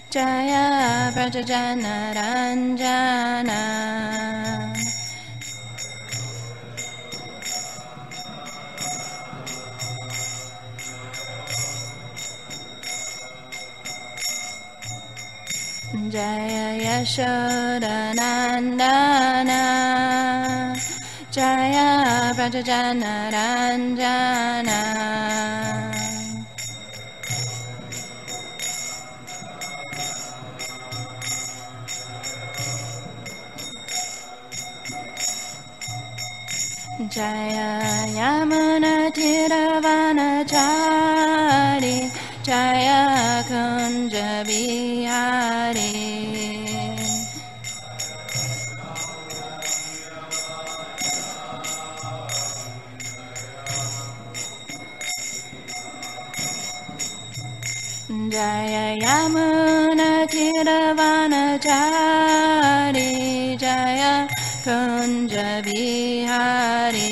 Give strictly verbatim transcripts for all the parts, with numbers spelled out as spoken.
Jaya Vrajajana Ranjana Jaya Yashoda Nandana Jaya Vrajajana Ranjana Jaya Yamuna Tiravanachari Jaya Kunja Bihari Jaya Yamuna Tiravanachari Jaya Kunja Bihari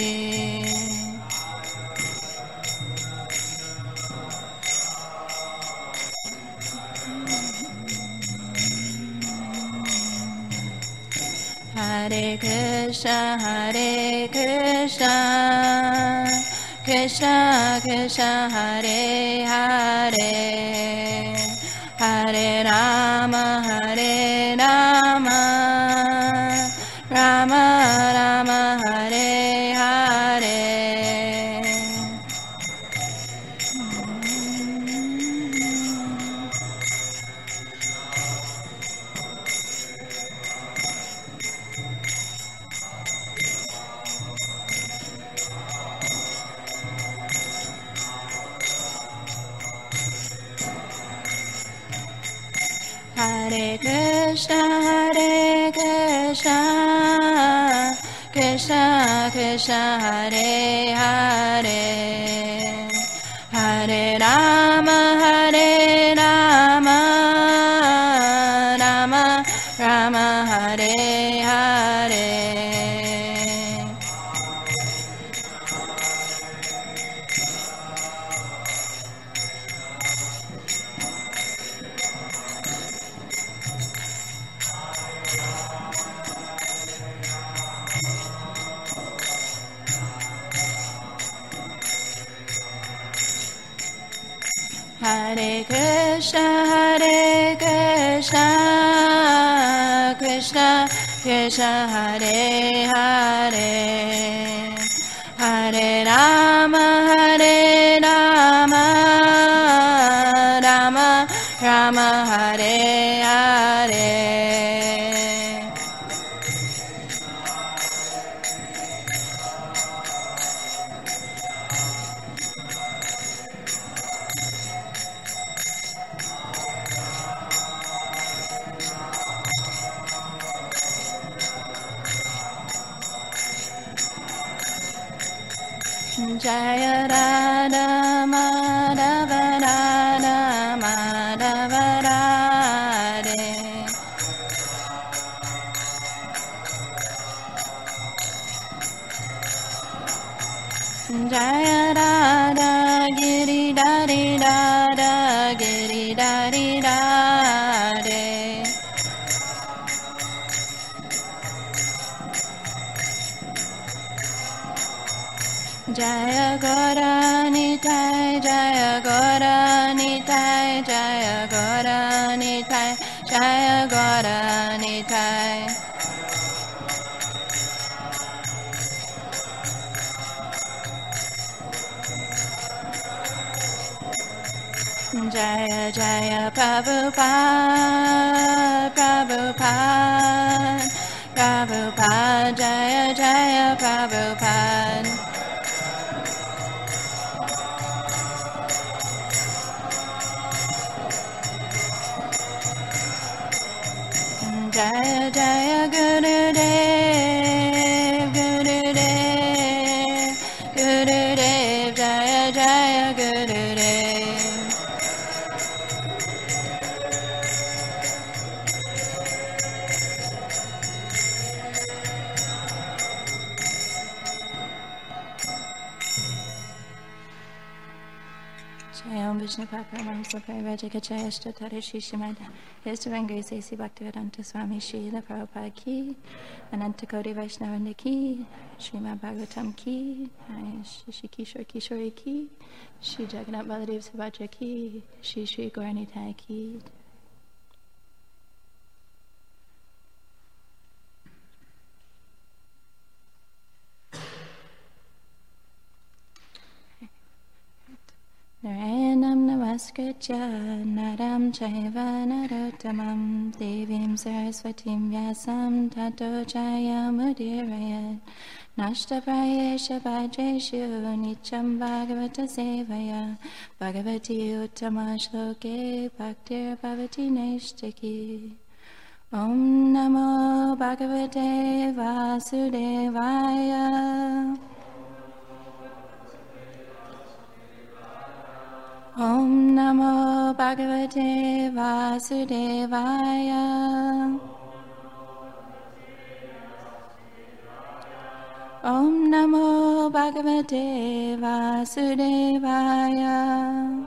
Hare Krishna Hare Krishna Krishna Krishna Hare Hare Hare Rama Hare Rama Rama Rama Hare Hare Hare Krishna Hare Krishna Krishna Krishna Hare Hare Hare Rama Hare Rama Rama Rama Hare Hare Hare Krishna Hare Krishna Krishna Krishna Hare Hare Hare Rama Hare Rama Rama Rama Hare Hare Jaya Radha Madhava Radha Madhava Radhe Jaya Radha Giridhari Radha Giridhari Radhe Jaya Gaura Nitai Jaya Gaura Nitai Jaya Gaura Nitai Jaya Gaura Nitai Jaya Jaya Prabhupada Prabhupada Prabhupada Jaya Jaya Prabhupada Jaya Jaya Gurudev Gurudev Gurudev Jaya Jaya Gurudev Om Krishna Paparam Sapaya Rajakachaya Shtatara Shishimada Yasavanga Sesi Bhaktivedanta Swami Srila Prabhupada Ki Ananta Koti Vaishnavanda Ki Srimad Bhagavatam Ki Shri Kishore Kishore Ki Shri Jagannath Baladev Subhadra Ki Shri Shri Gauranitai Ki. Narayanam namaskritya naram chaiva narottamam devim saraswatim vyasam tato jayamudirayat nashtaprayesha bhadreshu nityam bhagavata sevaya bhagavati uttama shloke bhaktir bhavati neshtaki. Om namo bhagavate vasudevaya. Om Namo Bhagavate Vasudevaya. Om Namo Bhagavate Vasudevaya.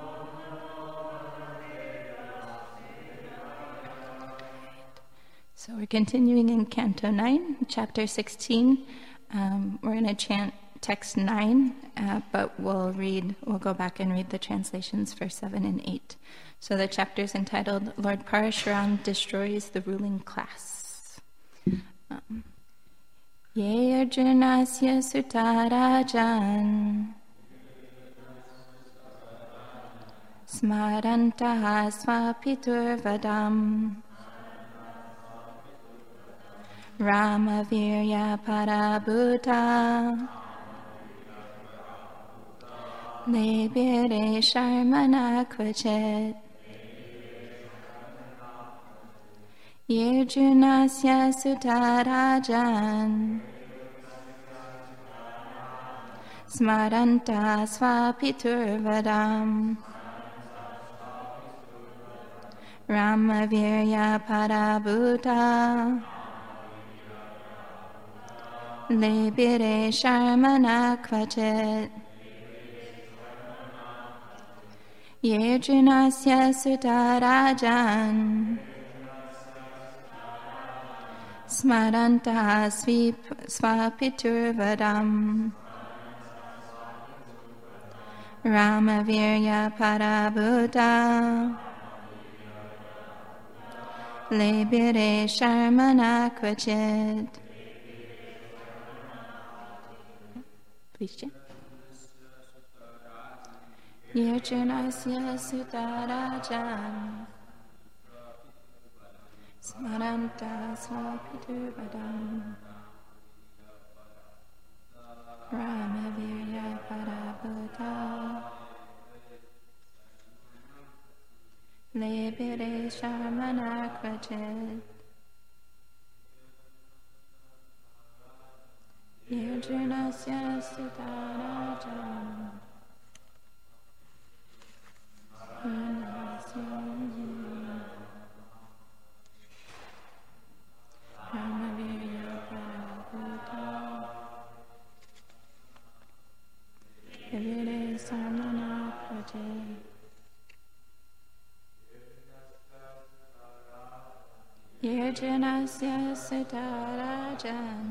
So we're continuing in Canto nine, Chapter sixteen. Um, we're going to chant text nine, uh, but we'll read, we'll go back and read the translations for seven and eight. So the chapter is entitled, Lord Parashuram Destroys the Ruling Class. Um, Ye Arjunasya Sutarajan Smarantaha Swapiturvadam Ramavirya Parabhuta Lebire Sharmana Kvachet Yirjunasya Sutarajan Smaranta Swapiturvadam Ramavirya Parabhuta Lebire Sharmana Kvachet Yirjunasya Sutarajan Smaranta Swapiturvadam Ramavirya Parabhuta Lebire Sharmana Kvachet. Please chant. Yirjunasya Sutarajan Smaranta Swapiturvadam Ramavirya Parabhuta Lebire Sharmana Kvachet Yirjunasya Sutarajan Ramavirya Parabhuta Lebire Sharmana Kvachet Yirjunasya Sutarajan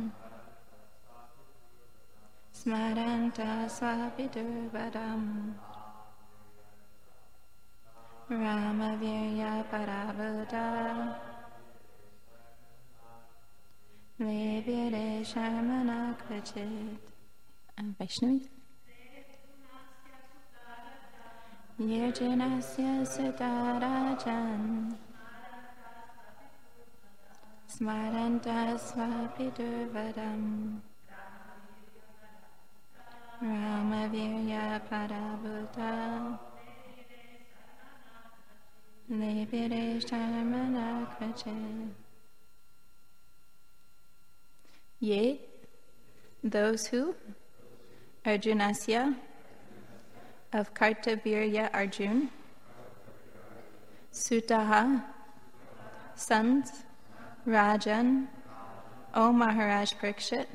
Smaranta Swapiturvadam Ramavirya Parabhuta Lebire Sharmana Kvachet. Vaishnavi. Yirjunasya Sutarajan Smaranta Swapiturvadam Ramavirya Parabhuta Lebire Sharmana Kvachet. Yea, those who, Arjunasya, of Kartavirya Arjun, Sutaha, sons, Rajan, O Maharaj Parikshit,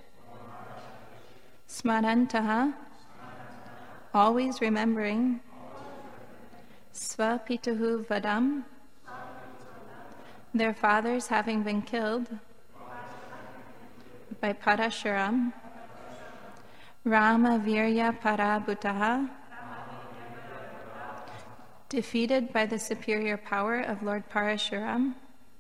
Smarantaha, always remembering, Svapituhu Vadam, their fathers having been killed by Parashuram, Rama Virya Parabhutaha, defeated by the superior power of Lord Parashuram,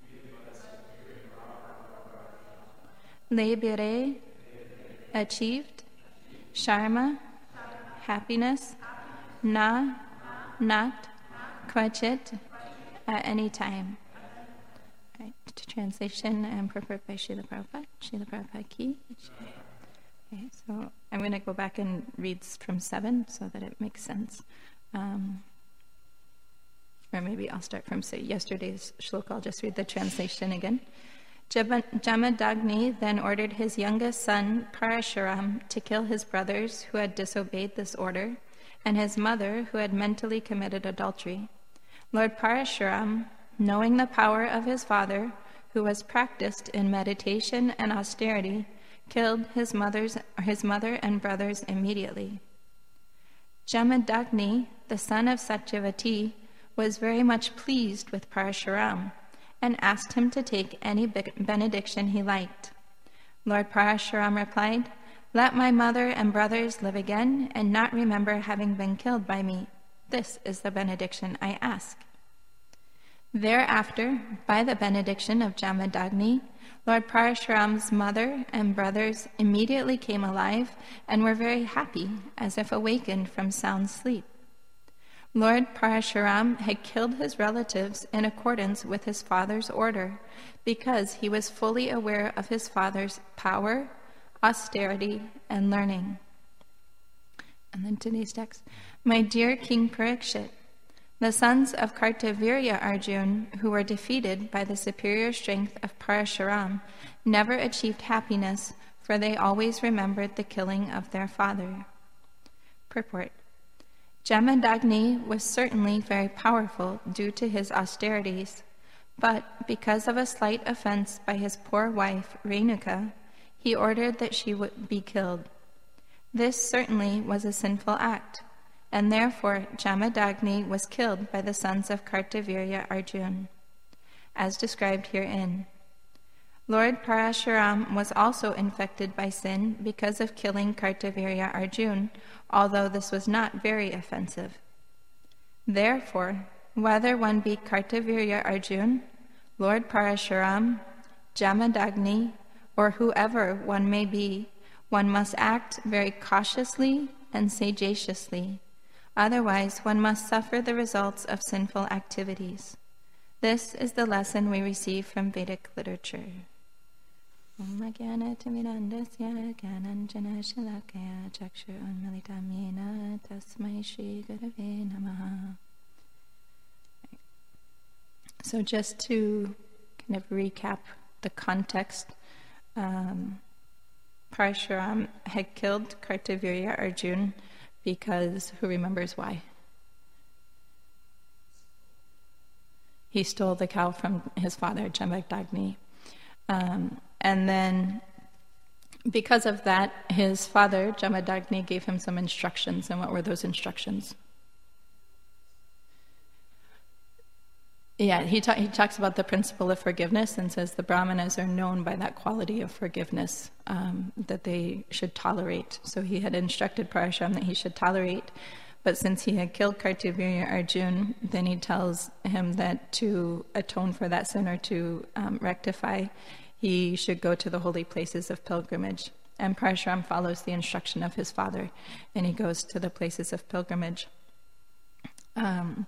Lebire, achieved, Sharma, happiness, Na, not, Kvachit, at any time. Right, translation and purport by Srila Prabhupada. Srila Prabhupada Ki. Okay, so I'm going to go back and read from seven so that it makes sense. Um, or maybe I'll start from say yesterday's shloka. I'll just read the translation again. Jamadagni then ordered his youngest son, Parashuram, to kill his brothers who had disobeyed this order, and his mother who had mentally committed adultery. Lord Parashuram, knowing the power of his father, who was practiced in meditation and austerity, killed his, mother's, his mother and brothers immediately. Jamadagni, the son of Satyavati, was very much pleased with Parashuram and asked him to take any benediction he liked. Lord Parashuram replied, "Let my mother and brothers live again and not remember having been killed by me. This is the benediction I ask." Thereafter, by the benediction of Jamadagni, Lord Parashuram's mother and brothers immediately came alive and were very happy, as if awakened from sound sleep. Lord Parashuram had killed his relatives in accordance with his father's order, because he was fully aware of his father's power, austerity, and learning. And then today's text. My dear King Parikshit, the sons of Kartavirya Arjun, who were defeated by the superior strength of Parashuram, never achieved happiness, for they always remembered the killing of their father. Purport. Jamadagni was certainly very powerful due to his austerities, but because of a slight offense by his poor wife, Renuka, he ordered that she would be killed. This certainly was a sinful act, and therefore Jamadagni was killed by the sons of Kartavirya Arjun, as described herein. Lord Parashuram was also infected by sin because of killing Kartavirya Arjun, although this was not very offensive. Therefore, whether one be Kartavirya Arjun, Lord Parashuram, Jamadagni, or whoever one may be, one must act very cautiously and sagaciously. Otherwise, one must suffer the results of sinful activities. This is the lesson we receive from Vedic literature. Om Jnana Timirandasya Jnananjana Shalakaya Chakshurunmilitamena Tasmai Shri Gurave Namaha. So just to kind of recap the context, um, Parashuram had killed Kartavirya Arjun because, who remembers why? He stole the cow from his father, Jamadagni. Um, and then, because of that, his father, Jamadagni, gave him some instructions. And what were those instructions? Yeah, he, ta- he talks about the principle of forgiveness and says the Brahmanas are known by that quality of forgiveness um, that they should tolerate. So he had instructed Parashuram that he should tolerate. But since he had killed Kartavirya Arjun, then he tells him that to atone for that sin or to um, rectify, he should go to the holy places of pilgrimage. And Parashuram follows the instruction of his father, and he goes to the places of pilgrimage. Um,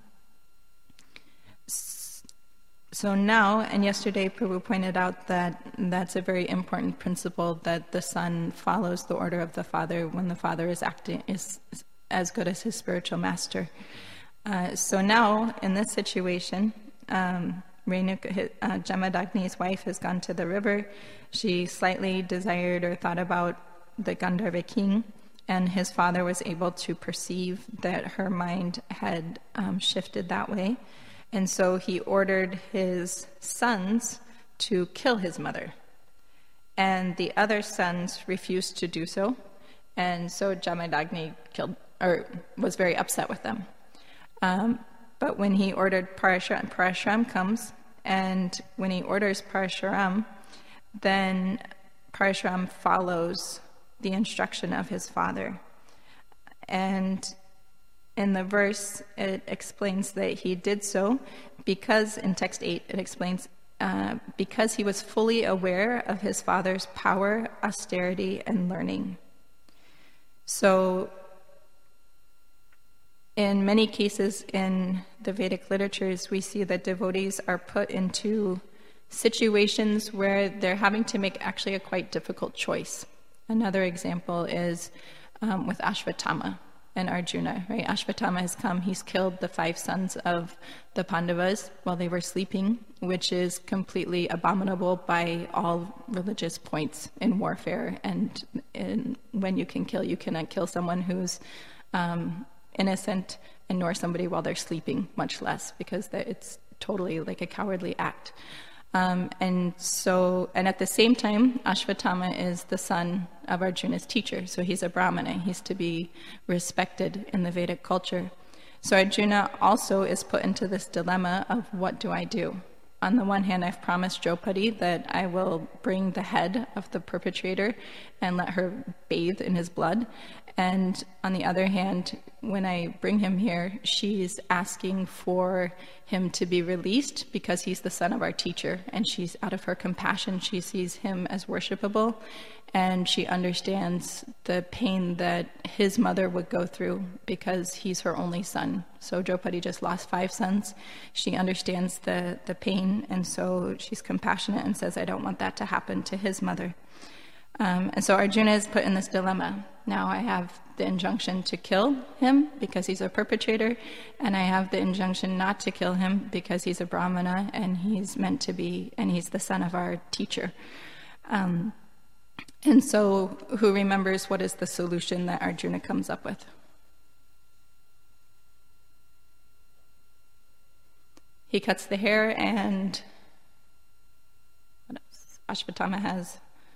so now, and yesterday Prabhu pointed out that that's a very important principle, that the son follows the order of the father when the father is acting is as good as his spiritual master. Uh, so now, in this situation, um, Renuka, uh, Jamadagni's wife, has gone to the river. She slightly desired or thought about the Gandharva king, and his father was able to perceive that her mind had um, shifted that way. And so he ordered his sons to kill his mother. And the other sons refused to do so. And so Jamadagni killed, or was very upset with them. Um, but when he ordered Parashuram, Parashuram comes, and when he orders Parashuram, then Parashuram follows the instruction of his father. And in the verse, it explains that he did so because, in text eight, it explains, uh, because he was fully aware of his father's power, austerity, and learning. So, in many cases in the Vedic literatures, we see that devotees are put into situations where they're having to make actually a quite difficult choice. Another example is um, with Ashvatthama and Arjuna, right? Ashvatthama has come, he's killed the five sons of the Pandavas while they were sleeping, which is completely abominable by all religious points in warfare. And in, when you can kill, you cannot kill someone who's um, innocent and nor somebody while they're sleeping, much less, because it's totally like a cowardly act. Um, and so, and at the same time, Ashvatthama is the son of Arjuna's teacher, so he's a Brahmana. He's to be respected in the Vedic culture. So Arjuna also is put into this dilemma of, what do I do? On the one hand, I've promised Draupadi that I will bring the head of the perpetrator and let her bathe in his blood. And on the other hand, when I bring him here, she's asking for him to be released because he's the son of our teacher. And she's, out of her compassion, she sees him as worshipable. And she understands the pain that his mother would go through because he's her only son. So Draupadi just lost five sons. She understands the, the pain, and so she's compassionate and says, I don't want that to happen to his mother. Um, and so Arjuna is put in this dilemma. Now I have the injunction to kill him because he's a perpetrator, and I have the injunction not to kill him because he's a Brahmana and he's meant to be, and he's the son of our teacher. Um, and so who remembers what is the solution that Arjuna comes up with? He cuts the hair, and what else? Ashvatthama has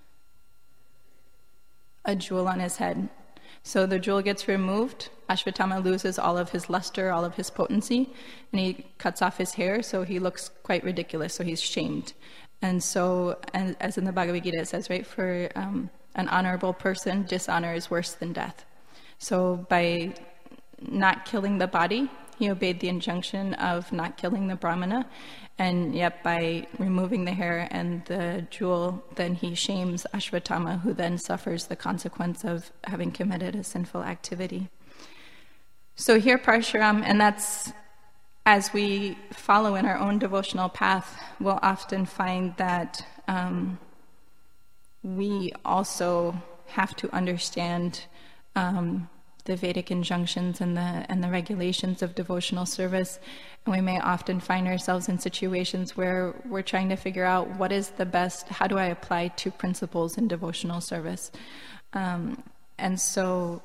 a jewel on his head. So the jewel gets removed. Ashvatthama loses all of his luster, all of his potency, and he cuts off his hair, so he looks quite ridiculous, so he's shamed. And so, and as in the Bhagavad Gita it says, right, for um, an honorable person, dishonor is worse than death. So by not killing the body, he obeyed the injunction of not killing the Brahmana, and yet by removing the hair and the jewel, then he shames Ashvatthama, who then suffers the consequence of having committed a sinful activity. So here Parashuram, and that's, as we follow in our own devotional path, we'll often find that um, we also have to understand um, the Vedic injunctions and the and the regulations of devotional service, and we may often find ourselves in situations where we're trying to figure out what is the best, how do I apply two principles in devotional service? Um, and so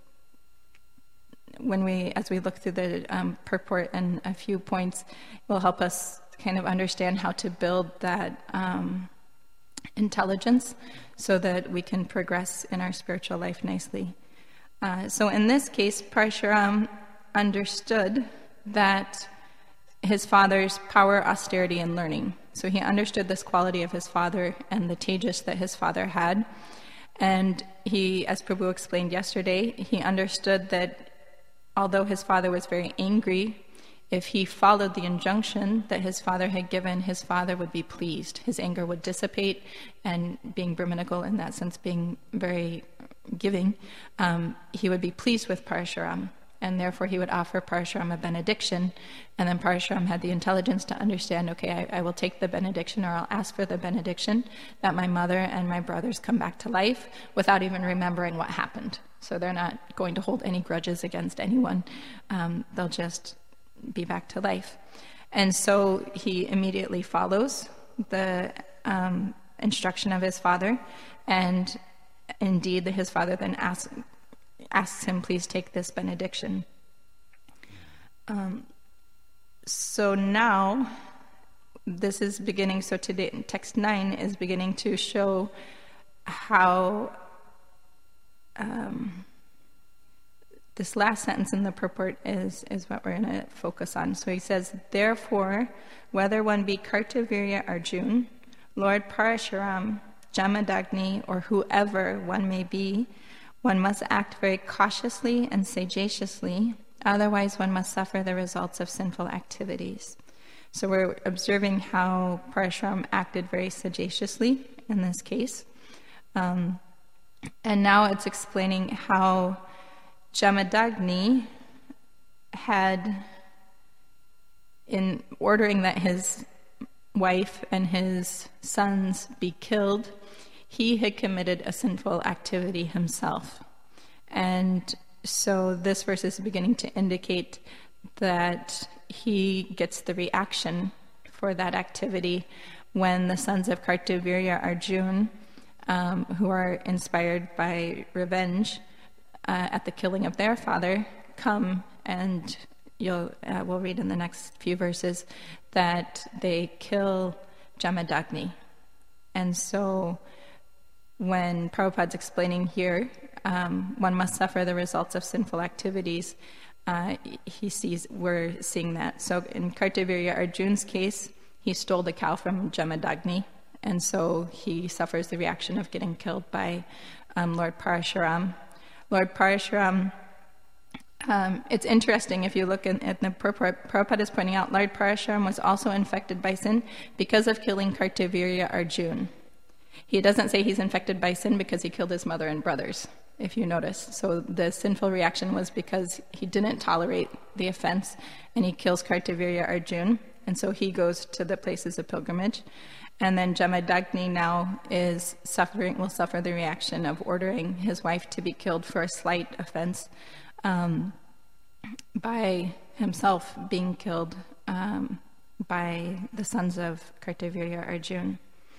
when we, as we look through the um, purport and a few points, it will help us kind of understand how to build that um, intelligence so that we can progress in our spiritual life nicely. Uh, so in this case, Parashuram understood that his father's power, austerity, and learning. So he understood this quality of his father and the tejas that his father had. And he, as Prabhu explained yesterday, he understood that although his father was very angry, if he followed the injunction that his father had given, his father would be pleased. His anger would dissipate, and being Brahmanical in that sense, being very giving, um, he would be pleased with Parashuram, and therefore he would offer Parashuram a benediction, and then Parashuram had the intelligence to understand, okay, I, I will take the benediction, or I'll ask for the benediction, that my mother and my brothers come back to life without even remembering what happened. So they're not going to hold any grudges against anyone. Um, they'll just be back to life. And so he immediately follows the um, instruction of his father, and indeed his father then asks, asks him, please take this benediction. Um, so now, this is beginning, so today, text nine is beginning to show how um, this last sentence in the purport is, is what we're going to focus on. So he says, therefore, whether one be Kartavirya Arjun, Lord Parashuram, Jamadagni, or whoever one may be, one must act very cautiously and sagaciously, otherwise one must suffer the results of sinful activities. So we're observing how Parashuram acted very sagaciously in this case. Um, and now it's explaining how Jamadagni had, in ordering that his wife and his sons be killed, he had committed a sinful activity himself. And so this verse is beginning to indicate that he gets the reaction for that activity when the sons of Kartavirya Arjun, um, who are inspired by revenge uh, at the killing of their father, come and you'll uh, we'll read in the next few verses that they kill Jamadagni. And so when Prabhupada's explaining here, um, one must suffer the results of sinful activities, uh, he sees, we're seeing that. So in Kartavirya Arjun's case, he stole the cow from Jamadagni, and so he suffers the reaction of getting killed by um, Lord Parashuram. Lord Parashuram, um, it's interesting if you look in, at the purport, Prabhupada is pointing out, Lord Parashuram was also infected by sin because of killing Kartavirya Arjun. He doesn't say he's infected by sin because he killed his mother and brothers, if you notice. So the sinful reaction was because he didn't tolerate the offense, and he kills Kartavirya Arjun, and so he goes to the places of pilgrimage. And then Jamadagni now is suffering, will suffer the reaction of ordering his wife to be killed for a slight offense um, by himself being killed um, by the sons of Kartavirya Arjun.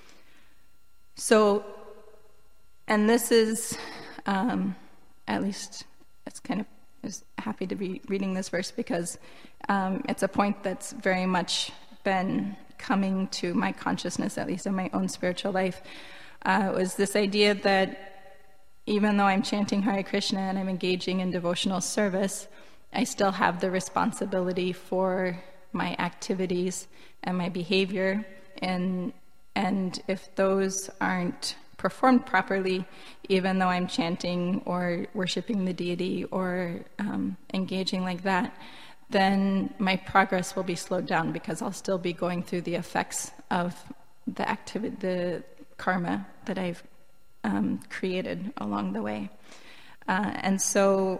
So, and this is, um, at least it's kind of, I was happy to be reading this verse because um, it's a point that's very much been coming to my consciousness, at least in my own spiritual life. Uh, it was this idea that even though I'm chanting Hare Krishna and I'm engaging in devotional service, I still have the responsibility for my activities and my behavior, and and if those aren't performed properly, even though I'm chanting or worshiping the deity or um, engaging like that, then my progress will be slowed down because I'll still be going through the effects of the activity, the karma that I've um, created along the way. Uh, and so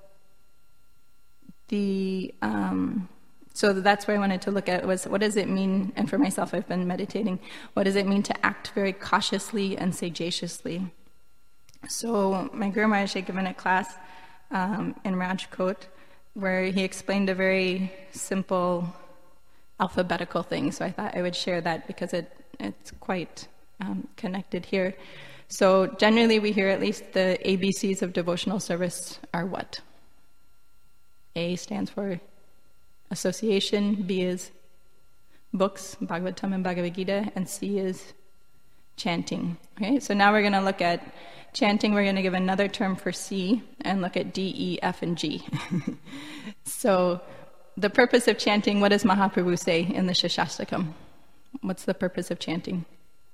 the um, so that's where I wanted to look at was what does it mean, and for myself I've been meditating, what does it mean to act very cautiously and sagaciously? So my Guru Maharaj had given a class um, in Rajkot where he explained a very simple alphabetical thing, so I thought I would share that because it it's quite um, connected here. So generally we hear at least the A B Cs of devotional service are what? A stands for association, B is books, Bhagavatam and Bhagavad Gita, and C is chanting. Okay, so now we're going to look at chanting. We're going to give another term for C and look at D, E, F, and G. So the purpose of chanting, what does Mahaprabhu say in the Shashastakam? What's the purpose of chanting?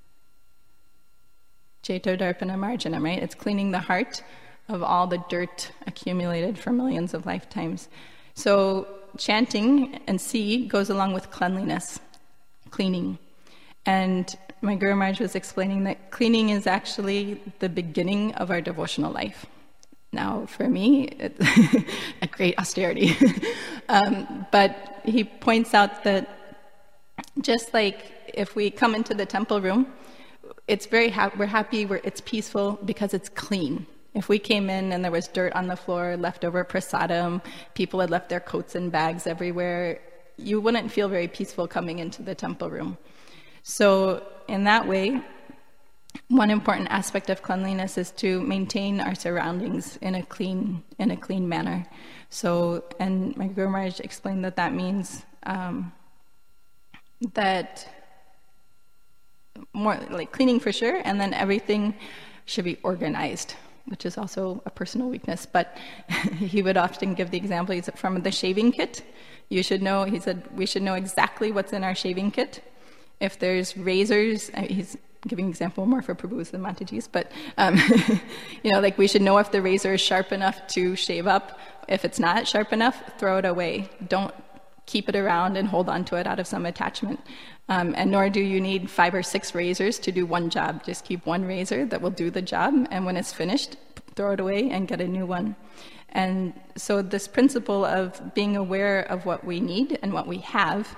Cheto Darpana Marjanam, right? It's cleaning the heart of all the dirt accumulated for millions of lifetimes. So chanting and C goes along with cleanliness, cleaning. And my Guru Maharaj was explaining that cleaning is actually the beginning of our devotional life. Now, for me, it's a great austerity. um, but he points out that just like if we come into the temple room, it's very ha- we're happy, we're, it's peaceful because it's clean. If we came in and there was dirt on the floor, leftover prasadam, people had left their coats and bags everywhere, you wouldn't feel very peaceful coming into the temple room. So in that way, one important aspect of cleanliness is to maintain our surroundings in a clean in a clean manner. So, and my Guru Maharaj explained that that means um, that more like cleaning for sure, and then everything should be organized. which is also a personal weakness, but he would often give the example, he said, from the shaving kit, you should know, he said, we should know exactly what's in our shaving kit. If there's razors, he's giving an example more for Prabhus than Mataji's, but, um, you know, like we should know if the razor is sharp enough to shave up. If it's not sharp enough, throw it away. Don't keep it around and hold on to it out of some attachment. Um, and nor do you need five or six razors to do one job. Just keep one razor that will do the job, and when it's finished, throw it away and get a new one. And so this principle of being aware of what we need and what we have,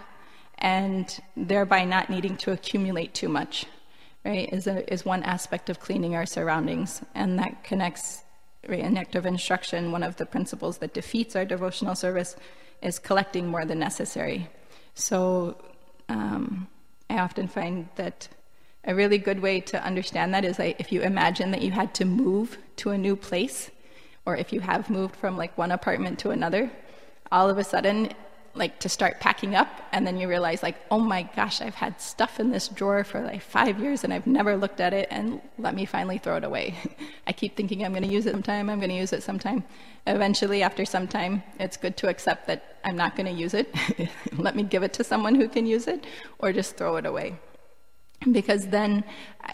and thereby not needing to accumulate too much, right, is, a, is one aspect of cleaning our surroundings. And that connects, right, in Nectar of Instruction, one of the principles that defeats our devotional service is collecting more than necessary. So um, I often find that a really good way to understand that is like if you imagine that you had to move to a new place, or if you have moved from like one apartment to another, all of a sudden, like to start packing up, and then you realize like, oh my gosh, I've had stuff in this drawer for like five years and I've never looked at it, and let me finally throw it away. I keep thinking I'm going to use it sometime, I'm going to use it sometime. Eventually, after some time, it's good to accept that I'm not going to use it. Let me give it to someone who can use it, or just throw it away. Because then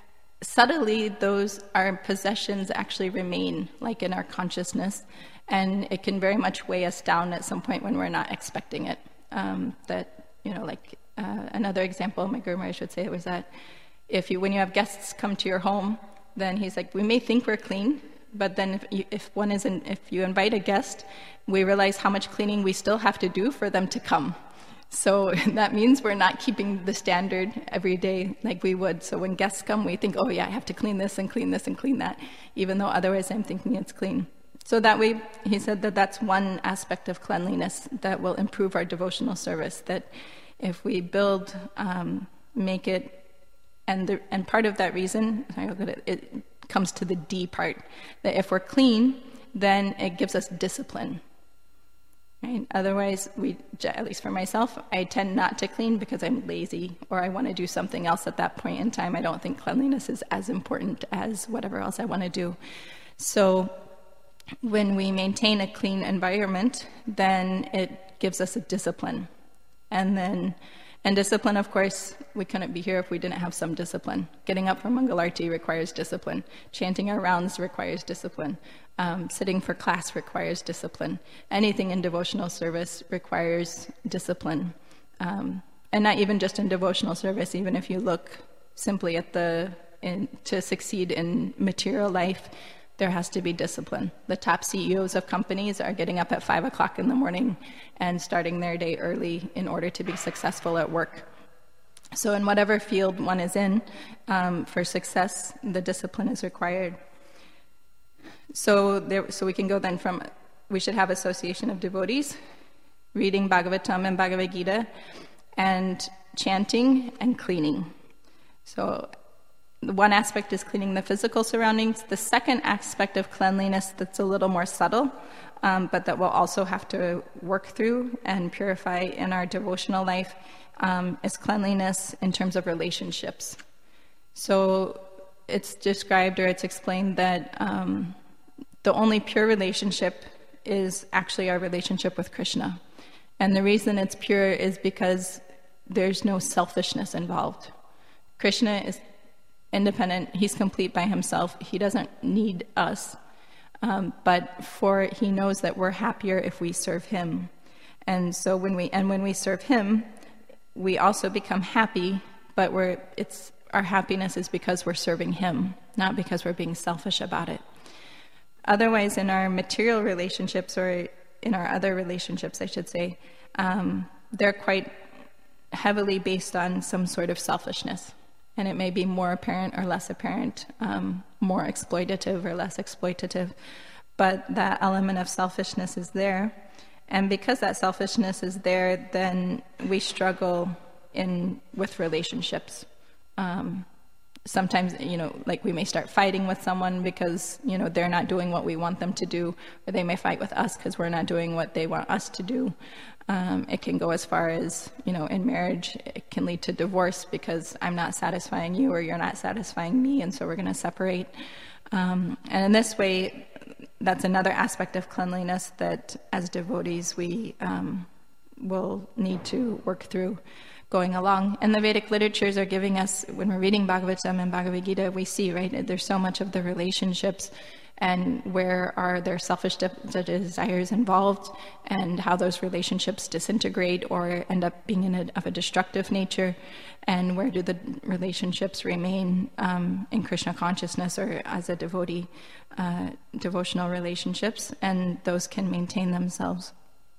subtly, those, our possessions actually remain like in our consciousness, and it can very much weigh us down at some point when we're not expecting it. Um, that, you know, like uh, another example my Guru Maharaj would say was that if you, when you have guests come to your home, then he's like, we may think we're clean, but then if, you, if one is, in, if you invite a guest, we realize how much cleaning we still have to do for them to come. So that means we're not keeping the standard every day like we would. So when guests come, we think, oh yeah, I have to clean this and clean this and clean that, even though otherwise I'm thinking it's clean. So that way, he said that that's one aspect of cleanliness that will improve our devotional service, that if we build, um, make it, and the, and part of that reason, it, it comes to the D part, that if we're clean, then it gives us discipline. Right? Otherwise, we, at least for myself, I tend not to clean because I'm lazy, or I want to do something else at that point in time. I don't think cleanliness is as important as whatever else I want to do. So when we maintain a clean environment, then it gives us a discipline. And then, and discipline, of course, we couldn't be here if we didn't have some discipline. Getting up for Mangalarti requires discipline. Chanting our rounds requires discipline. Um, sitting for class requires discipline. Anything in devotional service requires discipline. Um, and not even just in devotional service, even if you look simply at the, in, to succeed in material life, there has to be discipline. The top C E Os of companies are getting up at five o'clock in the morning and starting their day early in order to be successful at work. So in whatever field one is in, um, for success, the discipline is required. So there, so we can go then from, we should have association of devotees, reading Bhagavatam and Bhagavad Gita, and chanting and cleaning. So the one aspect is cleaning the physical surroundings. The second aspect of cleanliness that's a little more subtle, um, but that we'll also have to work through and purify in our devotional life, um, is cleanliness in terms of relationships. So it's described, or it's explained that um, the only pure relationship is actually our relationship with Krishna. And the reason it's pure is because there's no selfishness involved. Krishna is independent, he's complete by himself, he doesn't need us, um, but for he knows that we're happier if we serve him. And so when we and when we serve him, we also become happy, but we're it's our happiness is because we're serving him, not because we're being selfish about it. Otherwise, in our material relationships, or in our other relationships, I should say, um, they're quite heavily based on some sort of selfishness. And it may be more apparent or less apparent, um, more exploitative or less exploitative. But that element of selfishness is there. And because that selfishness is there, then we struggle in with relationships. Um, sometimes, you know, like we may start fighting with someone because, you know, they're not doing what we want them to do, or they may fight with us because we're not doing what they want us to do. Um, it can go as far as, you know, in marriage, it can lead to divorce because I'm not satisfying you or you're not satisfying me, and so we're going to separate. Um, and in this way, that's another aspect of cleanliness that as devotees we um, will need to work through going along. And the Vedic literatures are giving us, when we're reading Bhagavatam and Bhagavad Gita, we see, right, there's so much of the relationships and where are their selfish de- desires involved, and how those relationships disintegrate or end up being in a, of a destructive nature, and where do the relationships remain um, in Krishna consciousness or as a devotee, uh, devotional relationships, and those can maintain themselves.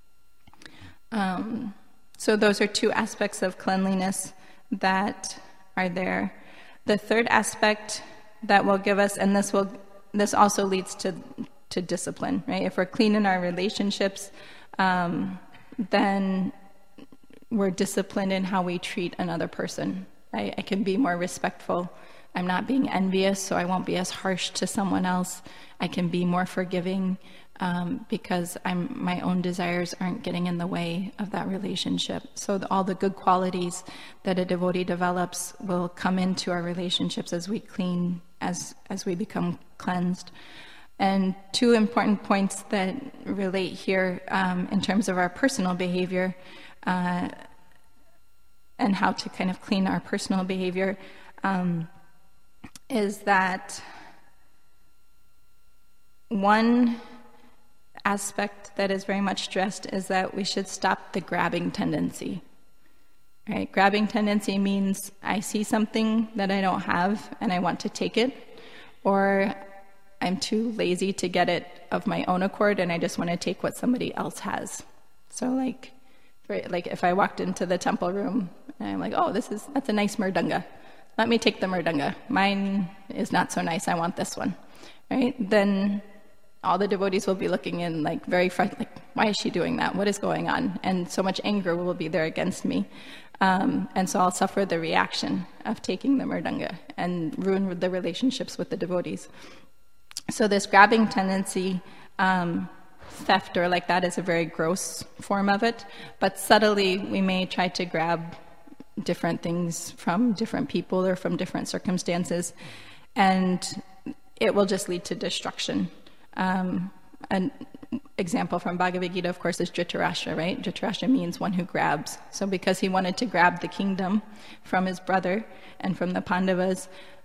Um, so those are two aspects of cleanliness that are there. The third aspect that will give us, and this will This also leads to to discipline, right? If we're clean in our relationships, um, then we're disciplined in how we treat another person. I, I can be more respectful. I'm not being envious, so I won't be as harsh to someone else. I can be more forgiving um, because I'm my own desires aren't getting in the way of that relationship. So the, all the good qualities that a devotee develops will come into our relationships as we clean, as as we become cleansed. And two important points that relate here um, in terms of our personal behavior uh, and how to kind of clean our personal behavior um, is that one aspect that is very much stressed is that we should stop the grabbing tendency. Right? Grabbing tendency means I see something that I don't have and I want to take it, or I'm too lazy to get it of my own accord and I just want to take what somebody else has. So like, for, like if I walked into the temple room and I'm like, oh, this is, that's a nice mridanga. Let me take the mridanga. Mine is not so nice. I want this one, right? Then all the devotees will be looking in like very front, like, why is she doing that? What is going on? And so much anger will be there against me. Um, and so I'll suffer the reaction of taking the mridanga and ruin the relationships with the devotees. So this grabbing tendency, um, theft or like that is a very gross form of it, but subtly we may try to grab different things from different people or from different circumstances, and it will just lead to destruction. Um, an example from Bhagavad Gita, of course, is Dhritarashtra, right? Dhritarashtra means one who grabs. So because he wanted to grab the kingdom from his brother and from the Pandavas,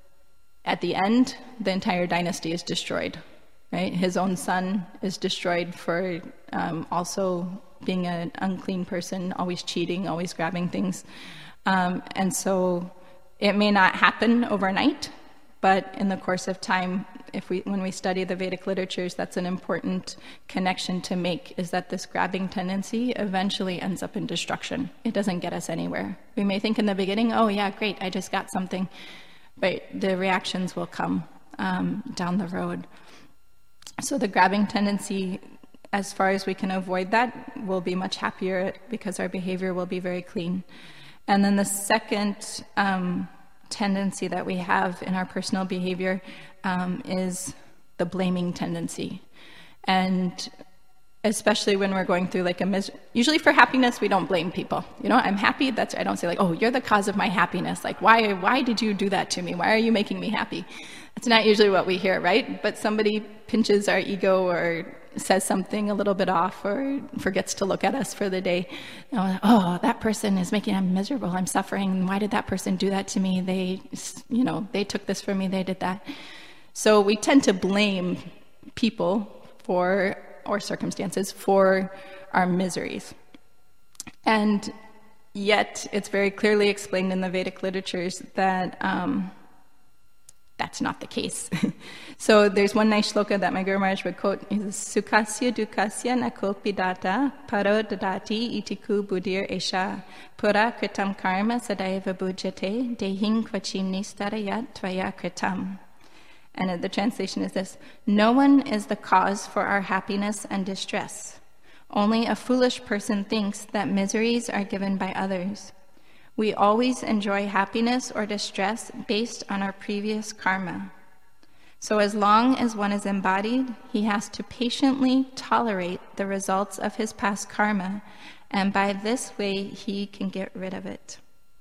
at the end, the entire dynasty is destroyed, right? His own son is destroyed for um, also being an unclean person, always cheating, always grabbing things. Um, and so it may not happen overnight, but in the course of time, if we, when we study the Vedic literatures, that's an important connection to make, is that this grabbing tendency eventually ends up in destruction. It doesn't get us anywhere. We may think in the beginning, oh yeah, great, I just got something. But the reactions will come um, down the road. So the grabbing tendency, as far as we can avoid that, we'll be much happier because our behavior will be very clean. And then the second um, tendency that we have in our personal behavior um, is the blaming tendency. And especially when we're going through like a mis- usually for happiness, we don't blame people. You know, I'm happy, that's, I don't say like, oh, you're the cause of my happiness. Like, why, why did you do that to me? Why are you making me happy? That's not usually what we hear, right? But somebody pinches our ego or says something a little bit off or forgets to look at us for the day. You know, oh, that person is making, I'm miserable, I'm suffering. Why did that person do that to me? They, you know, they took this from me, they did that. So we tend to blame people for or circumstances for our miseries. And yet it's very clearly explained in the Vedic literatures that um, that's not the case. So there's one nice shloka that my Guru Maharaj would quote. He says, Sukasya dukasya nakopi data paro dadati itiku buddhir esha pura kritam karma sadaiva bhujyate dehing kvachim nistarayat tvaya kritam. And the translation is this: no one is the cause for our happiness and distress. Only a foolish person thinks that miseries are given by others. We always enjoy happiness or distress based on our previous karma. So as long as one is embodied, he has to patiently tolerate the results of his past karma, and by this way, he can get rid of it.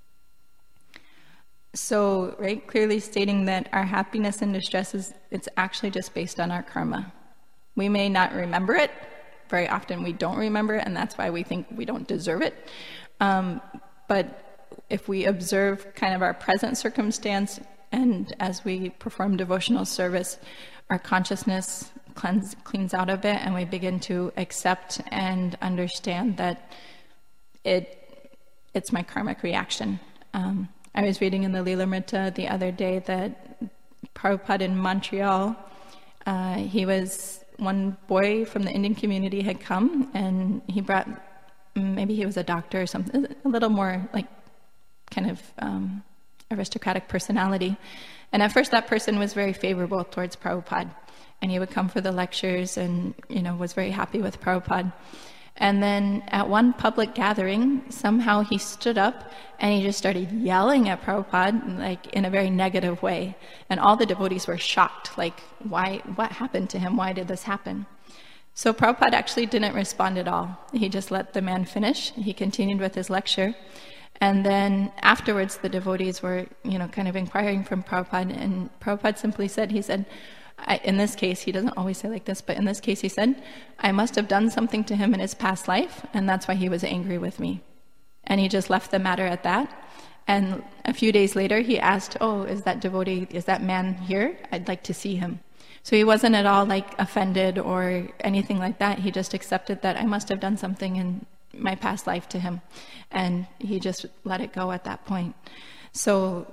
So, right, clearly stating that our happiness and distress is, it's actually just based on our karma. We may not remember it. Very often we don't remember it, and that's why we think we don't deserve it. Um, but if we observe kind of our present circumstance, and as we perform devotional service, our consciousness cleanse, cleans out of it, and we begin to accept and understand that it it's my karmic reaction. Um, I was reading in the Lilamrita the other day that Prabhupada in Montreal, uh, he was, one boy from the Indian community had come, and he brought, maybe he was a doctor or something, a little more like kind of um, aristocratic personality. And at first that person was very favorable towards Prabhupada, and he would come for the lectures and, you know, was very happy with Prabhupada. And then at one public gathering, somehow he stood up and he just started yelling at Prabhupada, like in a very negative way. And all the devotees were shocked, like, why, what happened to him? Why did this happen? So Prabhupada actually didn't respond at all. He just let the man finish. He continued with his lecture. And then afterwards, the devotees were, you know, kind of inquiring from Prabhupada, and Prabhupada simply said, he said, I, in this case, he doesn't always say like this, but in this case he said, I must have done something to him in his past life, and that's why he was angry with me. And he just left the matter at that. And a few days later, he asked, oh, is that devotee, is that man here? I'd like to see him. So he wasn't at all like offended or anything like that. He just accepted that I must have done something in my past life to him. And he just let it go at that point. So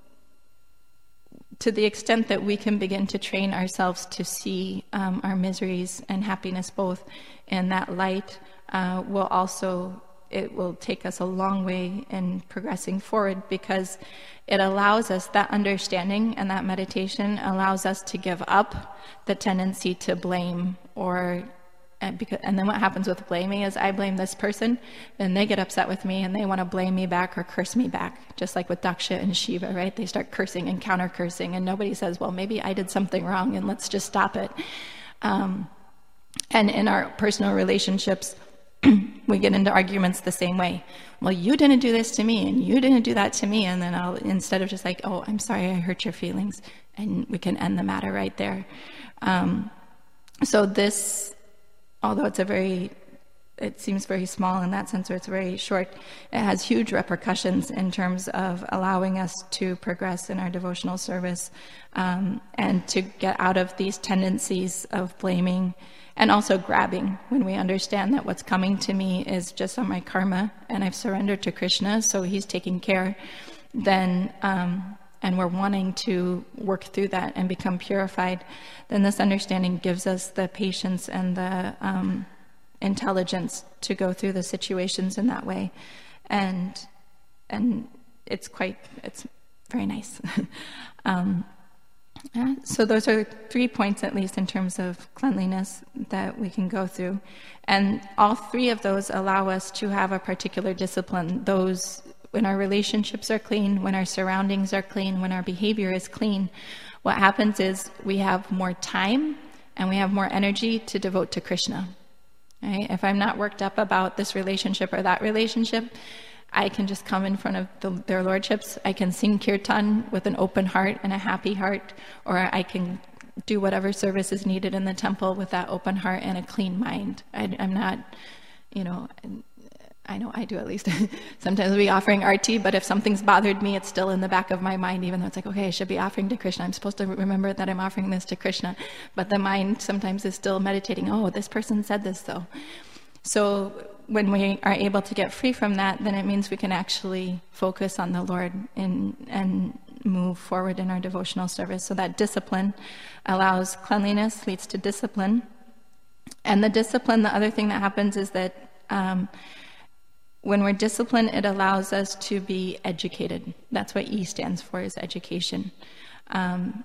to the extent that we can begin to train ourselves to see um, our miseries and happiness both in that light, uh, will also, it will take us a long way in progressing forward, because it allows us, that understanding and that meditation allows us to give up the tendency to blame or And, because, and then what happens with blaming is I blame this person, then they get upset with me and they want to blame me back or curse me back, just like with Daksha and Shiva, right? They start cursing and counter-cursing, and nobody says, well, maybe I did something wrong and let's just stop it. Um, and in our personal relationships, we get into arguments the same way. Well, you didn't do this to me and you didn't do that to me, and then I'll, instead of just like, oh, I'm sorry I hurt your feelings, and we can end the matter right there. Um, so this... Although it's a very, it seems very small in that sense, or it's very short, it has huge repercussions in terms of allowing us to progress in our devotional service, um, and to get out of these tendencies of blaming and also grabbing. When we understand that what's coming to me is just on my karma and I've surrendered to Krishna, so he's taking care, then um, and we're wanting to work through that and become purified, then this understanding gives us the patience and the um, intelligence to go through the situations in that way. And and it's quite, it's very nice. um, yeah, so those are three points, at least in terms of cleanliness, that we can go through. And all three of those allow us to have a particular discipline. Those, when our relationships are clean, when our surroundings are clean, when our behavior is clean, what happens is we have more time and we have more energy to devote to Krishna. Right? If I'm not worked up about this relationship or that relationship, I can just come in front of the, their lordships. I can sing kirtan with an open heart and a happy heart, or I can do whatever service is needed in the temple with that open heart and a clean mind. I, I'm not, you know, I know I do at least. Sometimes we'll be offering arti, but if something's bothered me, it's still in the back of my mind, even though it's like, okay, I should be offering to Krishna. I'm supposed to remember that I'm offering this to Krishna. But the mind sometimes is still meditating, oh, this person said this though. So when we are able to get free from that, then it means we can actually focus on the Lord and, and move forward in our devotional service. So that discipline allows cleanliness, leads to discipline. And the discipline, the other thing that happens is that um, when we're disciplined, it allows us to be educated. That's what E stands for, is education. Um,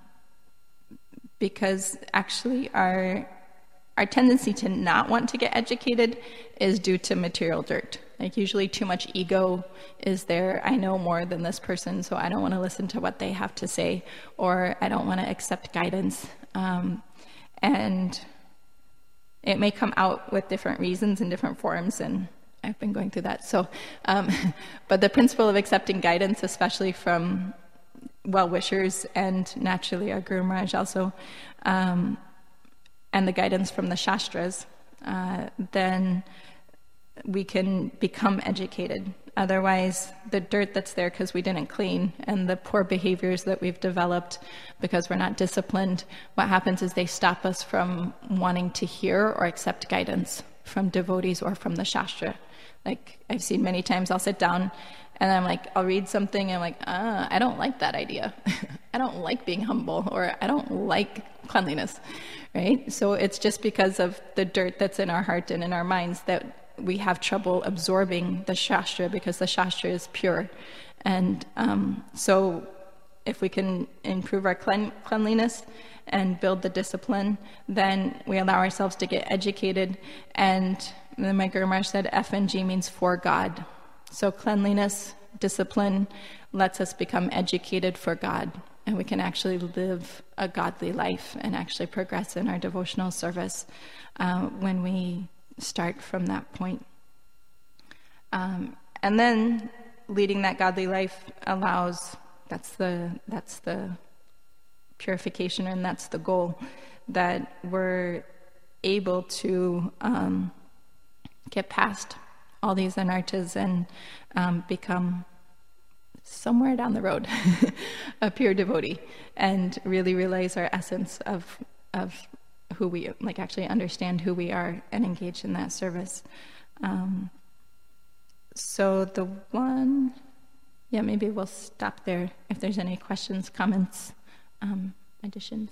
because actually our our tendency to not want to get educated is due to material dirt. Like usually too much ego is there. I know more than this person, so I don't want to listen to what they have to say, or I don't want to accept guidance. Um, and it may come out with different reasons and different forms, and I've been going through that. So, um, but the principle of accepting guidance, especially from well-wishers and naturally our Guru Maharaj also, um, and the guidance from the Shastras, uh, then we can become educated. Otherwise, the dirt that's there because we didn't clean, and the poor behaviors that we've developed because we're not disciplined, what happens is they stop us from wanting to hear or accept guidance from devotees or from the Shastra. Like I've seen many times, I'll sit down and I'm like, I'll read something and I'm like, ah, I don't like that idea. I don't like being humble, or I don't like cleanliness, right? So it's just because of the dirt that's in our heart and in our minds that we have trouble absorbing the Shastra, because the Shastra is pure. And um, so if we can improve our clean, cleanliness and build the discipline, then we allow ourselves to get educated. And then my Guru Maharaj said F and G means for God. So cleanliness, discipline lets us become educated for God, and we can actually live a godly life and actually progress in our devotional service uh, when we start from that point. Um, and then leading that godly life allows, that's the that's the purification, and that's the goal, that we're able to um, get past all these anarthas and um, become somewhere down the road a pure devotee, and really realize our essence of of who we, like actually understand who we are and engage in that service. Um, so the one, yeah, maybe we'll stop there if there's any questions, comments, um, additions.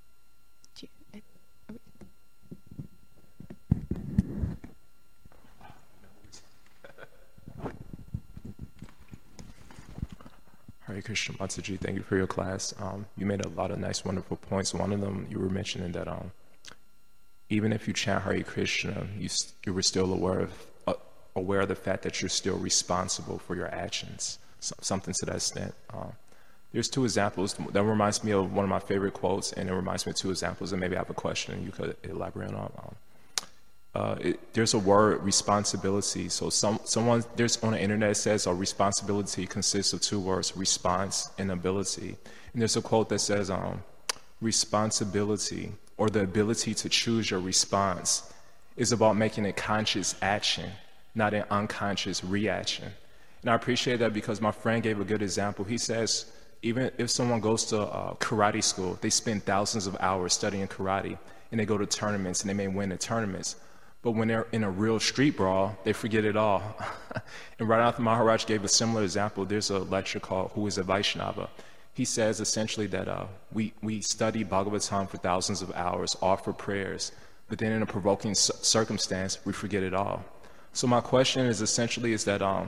Hare Krishna, Mataji, thank you for your class. Um, you made a lot of nice, wonderful points. One of them, you were mentioning that um, even if you chant Hare Krishna, you, you were still aware of, uh, aware of the fact that you're still responsible for your actions, so, something to that extent. Um, there's two examples. That reminds me of one of my favorite quotes, and it reminds me of two examples, and maybe I have a question you could elaborate on. Um, Uh, it, there's a word, responsibility. So some someone there's on the internet, it says a responsibility consists of two words, response and ability. And there's a quote that says, um, responsibility, or the ability to choose your response, is about making a conscious action, not an unconscious reaction. And I appreciate that because my friend gave a good example. He says, even if someone goes to uh, karate school, they spend thousands of hours studying karate, and they go to tournaments, and they may win the tournaments. But when they're in a real street brawl, they forget it all. And Radhanath Maharaj gave a similar example. There's a lecture called Who is a Vaishnava? He says essentially that uh, we, we study Bhagavatam for thousands of hours, offer prayers, but then in a provoking c- circumstance, we forget it all. So my question is essentially is that um,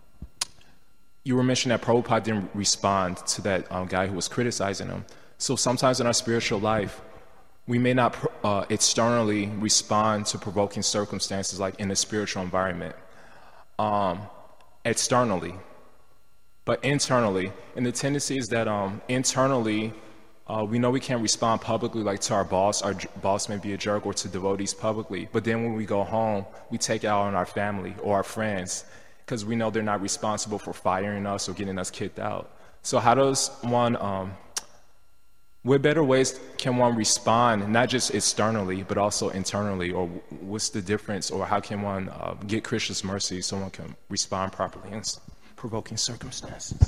you were mentioning that Prabhupada didn't respond to that um, guy who was criticizing him. So sometimes in our spiritual life, we may not uh, externally respond to provoking circumstances like in a spiritual environment, um, externally, but internally. And the tendency is that um, internally, uh, we know we can't respond publicly like to our boss. Our j- boss may be a jerk, or to devotees publicly. But then when we go home, we take it out on our family or our friends because we know they're not responsible for firing us or getting us kicked out. So how does one... Um, What better ways can one respond, not just externally, but also internally? Or what's the difference, or how can one uh, get Krishna's mercy so one can respond properly in provoking circumstances?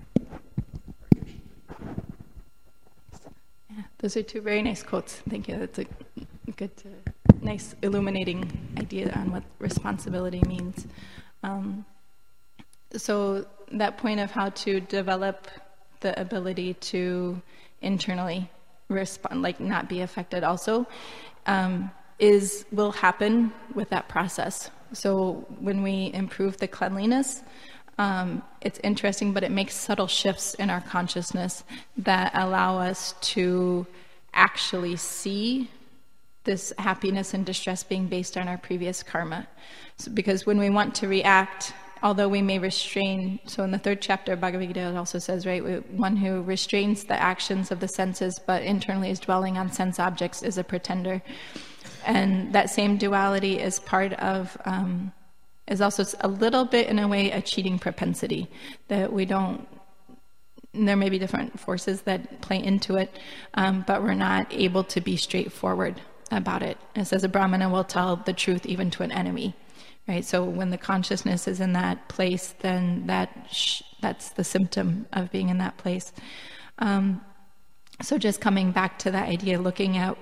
Yeah, those are two very nice quotes. Thank you. That's a good, uh, nice illuminating idea on what responsibility means. Um, so that point of how to develop the ability to internally respond, like not be affected also, um, is will happen with that process. So when we improve the cleanliness, um, it's interesting, but it makes subtle shifts in our consciousness that allow us to actually see this happiness and distress being based on our previous karma. So, because when we want to react, although we may restrain, so in the third chapter of Bhagavad Gita it also says, right, one who restrains the actions of the senses but internally is dwelling on sense objects is a pretender. And that same duality is part of, um, is also a little bit in a way a cheating propensity, that we don't, there may be different forces that play into it, um, but we're not able to be straightforward about it. It says a Brahmana will tell the truth even to an enemy, right? So when the consciousness is in that place, then that sh- that's the symptom of being in that place. Um, so just coming back to that idea, looking at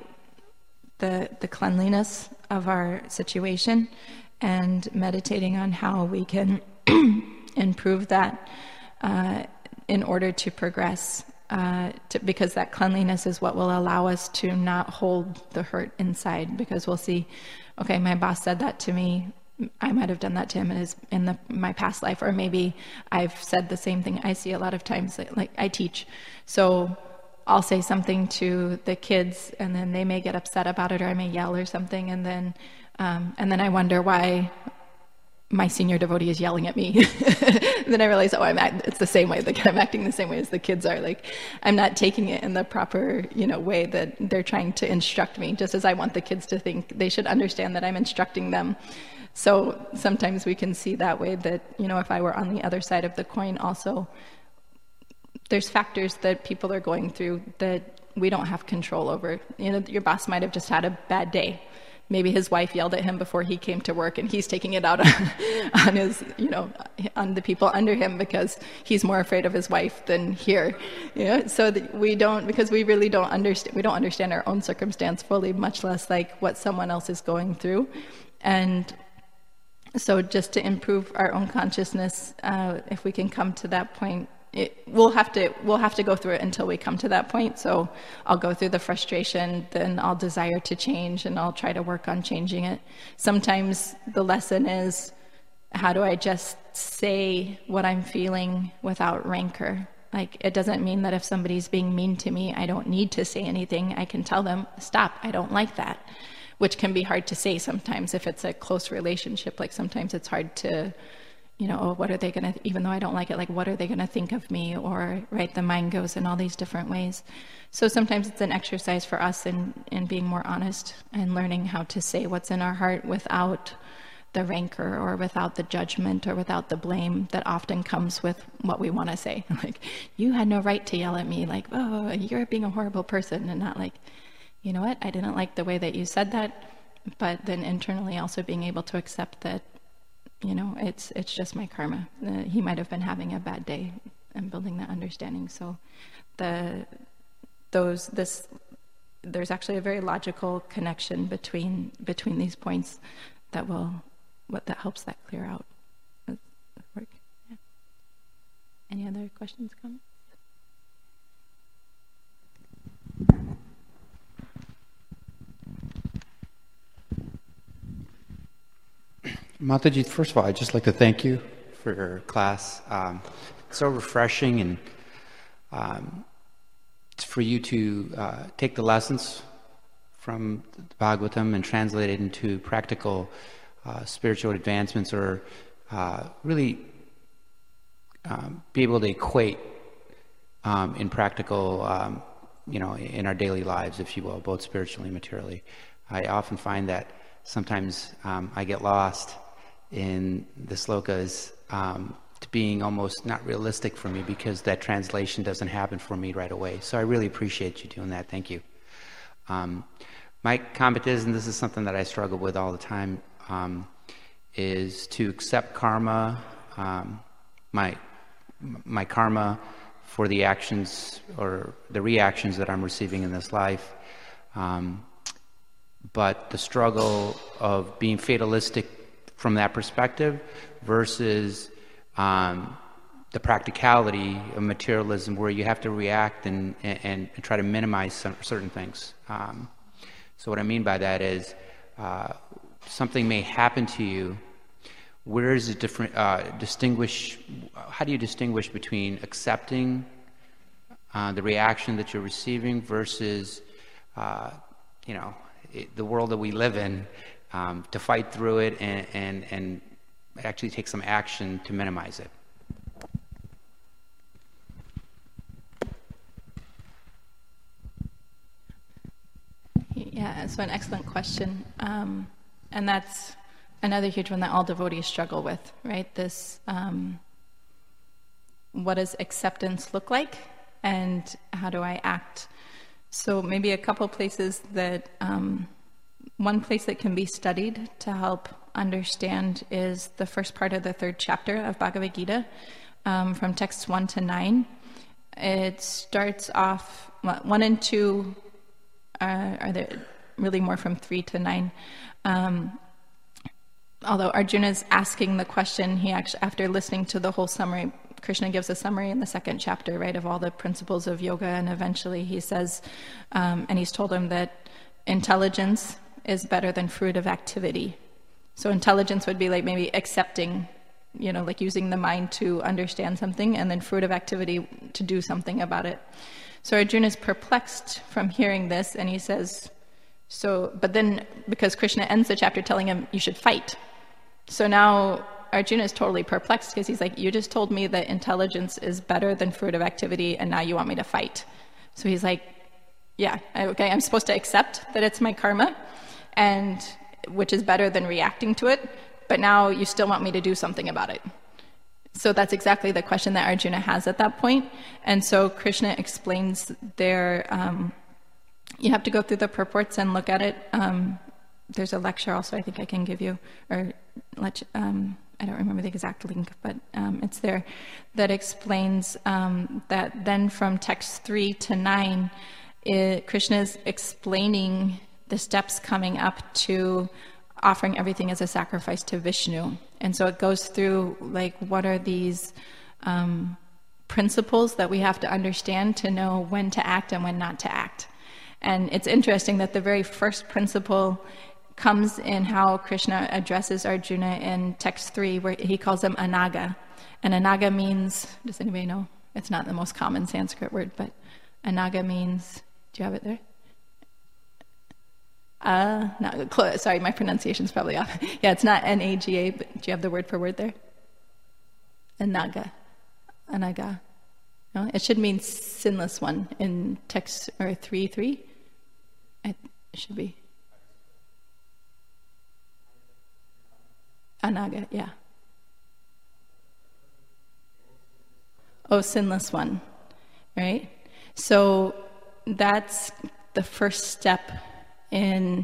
the the cleanliness of our situation and meditating on how we can improve that uh, in order to progress. Uh, to, because that cleanliness is what will allow us to not hold the hurt inside, because we'll see, okay, my boss said that to me, I might have done that to him in, his, in the, my past life, or maybe I've said the same thing. I see a lot of times, like, like I teach, so I'll say something to the kids and then they may get upset about it, or I may yell or something, and then um, and then I wonder why my senior devotee is yelling at me. Then I realize, oh, I'm act- it's the same way. Like, I'm acting the same way as the kids are. Like, I'm not taking it in the proper, you know, way that they're trying to instruct me, just as I want the kids to think. They should understand that I'm instructing them. So sometimes we can see that way that, you know, if I were on the other side of the coin also, there's factors that people are going through that we don't have control over. You know, your boss might have just had a bad day. Maybe his wife yelled at him before he came to work, and he's taking it out on, on his, you know, on the people under him because he's more afraid of his wife than here. You know, so that we don't, because we really don't understand, we don't understand our own circumstance fully, much less like what someone else is going through. And so just to improve our own consciousness, uh, if we can come to that point, It, we'll have to we'll have to go through it until we come to that point. So I'll go through the frustration, then I'll desire to change, and I'll try to work on changing it. Sometimes the lesson is, how do I just say what I'm feeling without rancor? Like, it doesn't mean that if somebody's being mean to me, I don't need to say anything. I can tell them, stop, I don't like that, which can be hard to say sometimes if it's a close relationship. Like, sometimes it's hard to, you know, oh, what are they going to, even though I don't like it, like, what are they going to think of me? Or, right, the mind goes in all these different ways. So sometimes it's an exercise for us in, in being more honest and learning how to say what's in our heart without the rancor or without the judgment or without the blame that often comes with what we want to say. Like, you had no right to yell at me, like, oh, you're being a horrible person, and not like, you know what, I didn't like the way that you said that, but then internally also being able to accept that, you know, it's it's just my karma. Uh, he might have been having a bad day, and building that understanding. So the those this there's actually a very logical connection between between these points that will what that helps that clear out. Work. Yeah. Any other questions, comments? Mataji, first of all, I'd just like to thank you for your class. Um, it's so refreshing, and um, it's for you to uh, take the lessons from the Bhagavatam and translate it into practical uh, spiritual advancements, or uh, really um, be able to equate um, in practical, um, you know, in our daily lives, if you will, both spiritually and materially. I often find that sometimes um, I get lost in the slokas um, to being almost not realistic for me, because that translation doesn't happen for me right away. So I really appreciate you doing that. Thank you. Um, my comment is, and this is something that I struggle with all the time, um, is to accept karma, um, my my karma for the actions or the reactions that I'm receiving in this life. Um, but the struggle of being fatalistic from that perspective versus um, the practicality of materialism, where you have to react and, and, and try to minimize some, certain things. Um, so what I mean by that is uh, something may happen to you. Where is it different? Uh, distinguish? How do you distinguish between accepting uh, the reaction that you're receiving versus, uh, you know, it, the world that we live in, um, to fight through it and, and, and actually take some action to minimize it. Yeah, so an excellent question. Um, and that's another huge one that all devotees struggle with, right? This, um, what does acceptance look like, and how do I act? So maybe a couple places that, um, one place that can be studied to help understand is the first part of the third chapter of Bhagavad Gita, um, from texts one to nine. It starts off, well, one and two are, are there really more from three to nine. Um, although Arjuna is asking the question, he actually, after listening to the whole summary, Krishna gives a summary in the second chapter, right, of all the principles of yoga, and eventually he says, um, and he's told him that intelligence is better than fruit of activity. So intelligence would be like maybe accepting, you know, like using the mind to understand something, and then fruit of activity to do something about it. So Arjuna is perplexed from hearing this, and he says, so, but then because Krishna ends the chapter telling him you should fight. So now Arjuna is totally perplexed because he's like, you just told me that intelligence is better than fruit of activity, and now you want me to fight. So he's like, yeah, okay, I'm supposed to accept that it's my karma, and which is better than reacting to it, but now you still want me to do something about it. So that's exactly the question that Arjuna has at that point. And so Krishna explains their, um, you have to go through the purports and look at it. Um, there's a lecture also I think I can give you, or let, um, I don't remember the exact link, but um, it's there, that explains um, that then from text three to nine, it, Krishna is explaining the steps coming up to offering everything as a sacrifice to Vishnu. And so it goes through, like, what are these um, principles that we have to understand to know when to act and when not to act. And it's interesting that the very first principle comes in how Krishna addresses Arjuna in text three, where he calls him Anaga. And Anaga means, does anybody know? It's not the most common Sanskrit word, but Anaga means, do you have it there? Uh, no, close. Sorry, my pronunciation's probably off. Yeah, it's not N A G A, but do you have the word for word there? Anaga. Anaga. No, it should mean sinless one in text, or three three. It should be. Anaga, yeah. Oh, sinless one, right? So that's the first step in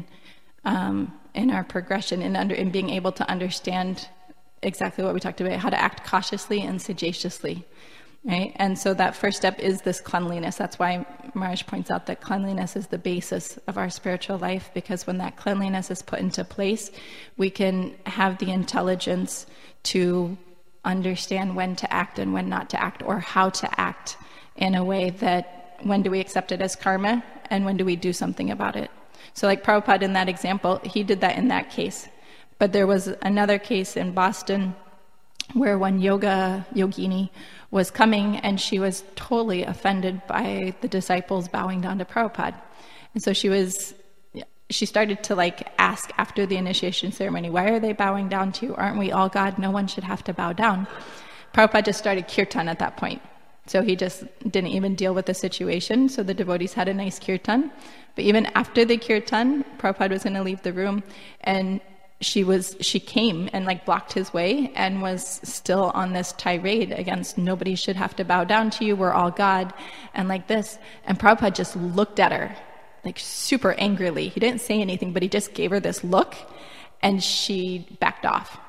um, in our progression, in under in being able to understand exactly what we talked about, how to act cautiously and sagaciously, right? And so that first step is this cleanliness. That's why Maharaj points out that cleanliness is the basis of our spiritual life, because when that cleanliness is put into place, we can have the intelligence to understand when to act and when not to act, or how to act in a way that, when do we accept it as karma and when do we do something about it. So like Prabhupada in that example, he did that in that case. But there was another case in Boston where one yoga yogini was coming, and she was totally offended by the disciples bowing down to Prabhupada. And so she was, she started to like ask after the initiation ceremony, why are they bowing down to you? Aren't we all God? No one should have to bow down. Prabhupada just started kirtan at that point. So he just didn't even deal with the situation. So the devotees had a nice kirtan. But even after the kirtan, Prabhupada was going to leave the room, and she was she came and like blocked his way and was still on this tirade against nobody should have to bow down to you, we're all God, and like this. And Prabhupada just looked at her like super angrily. He didn't say anything, but he just gave her this look, and she backed off.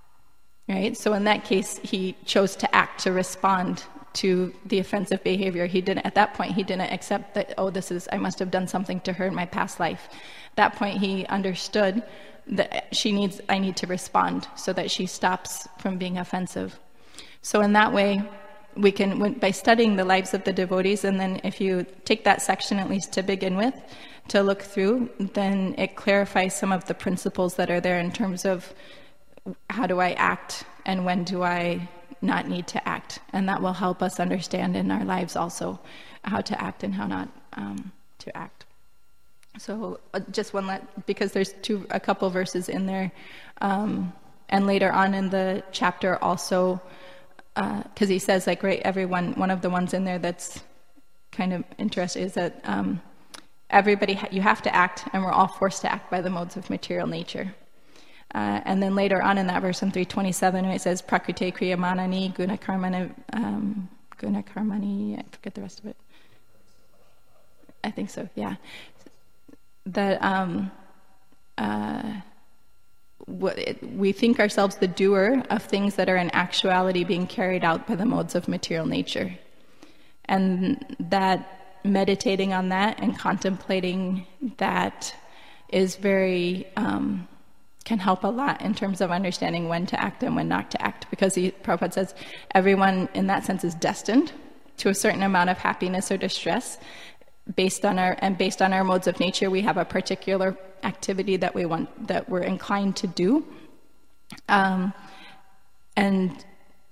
Right? So in that case, he chose to act, to respond to the offensive behavior. He didn't, at that point, he didn't accept that, oh, this is, I must have done something to her in my past life. At that point, he understood that she needs, I need to respond so that she stops from being offensive. So in that way, we can, when, by studying the lives of the devotees, and then if you take that section, at least to begin with, to look through, then it clarifies some of the principles that are there in terms of how do I act and when do I not need to act. And that will help us understand in our lives also how to act and how not um, to act. So uh, just one, let, because there's two, a couple verses in there, um, and later on in the chapter also, because uh, he says like right, everyone, one of the ones in there that's kind of interesting is that um, everybody, ha- you have to act, and we're all forced to act by the modes of material nature. Uh, and then later on in that verse in three twenty-seven, it says prakrite kriyamanani guna karmani, um, guna karmani, I forget the rest of it. I think so, yeah. That um, uh, what it, we think ourselves the doer of things that are in actuality being carried out by the modes of material nature. And that meditating on that and contemplating that is very, um, can help a lot in terms of understanding when to act and when not to act. Because the Prabhupada says everyone in that sense is destined to a certain amount of happiness or distress. Based on our and based on our modes of nature, we have a particular activity that we want, that we're inclined to do, um, and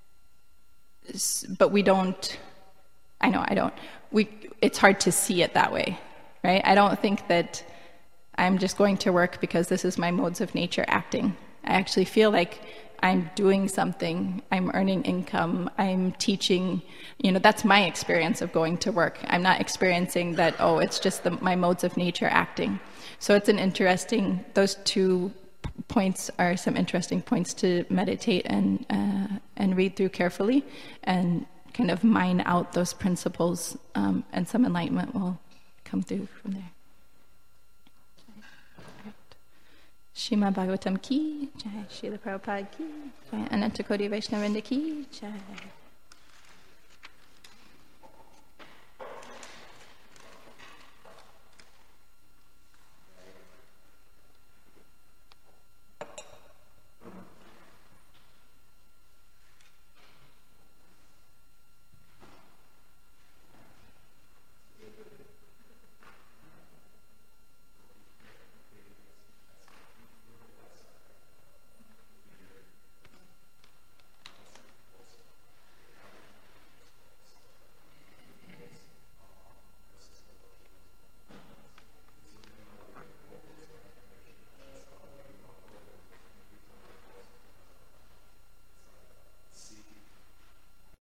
but we don't. I know I don't. We it's hard to see it that way, right? I don't think that I'm just going to work because this is my modes of nature acting. I actually feel like I'm doing something, I'm earning income, I'm teaching, you know, that's my experience of going to work. I'm not experiencing that, oh, it's just the, my modes of nature acting. So it's an interesting, those two p- points are some interesting points to meditate and uh, and read through carefully and kind of mine out those principles, um, and some enlightenment will come through from there. Srimad Bhagavatam ki jai, Srila Prabhupada ki jai, Ananta Koti Vaishnavrinda ki jai.